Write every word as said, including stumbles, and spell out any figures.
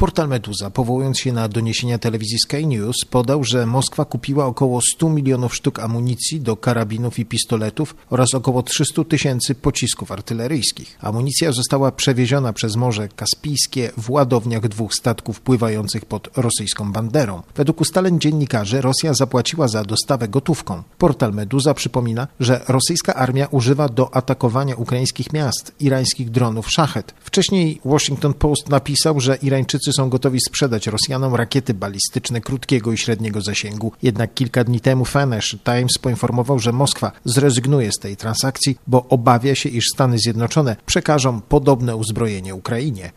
Portal Meduza, powołując się na doniesienia telewizji Sky News, podał, że Moskwa kupiła około stu milionów sztuk amunicji do karabinów i pistoletów oraz około trzystu tysięcy pocisków artyleryjskich. Amunicja została przewieziona przez Morze Kaspijskie w ładowniach dwóch statków pływających pod rosyjską banderą. Według ustaleń dziennikarzy Rosja zapłaciła za dostawę gotówką. Portal Meduza przypomina, że rosyjska armia używa do atakowania ukraińskich miast irańskich dronów Szachet. Wcześniej Washington Post napisał, że Irańczycy są gotowi sprzedać Rosjanom rakiety balistyczne krótkiego i średniego zasięgu. Jednak kilka dni temu Financial Times poinformował, że Moskwa zrezygnuje z tej transakcji, bo obawia się, iż Stany Zjednoczone przekażą podobne uzbrojenie Ukrainie.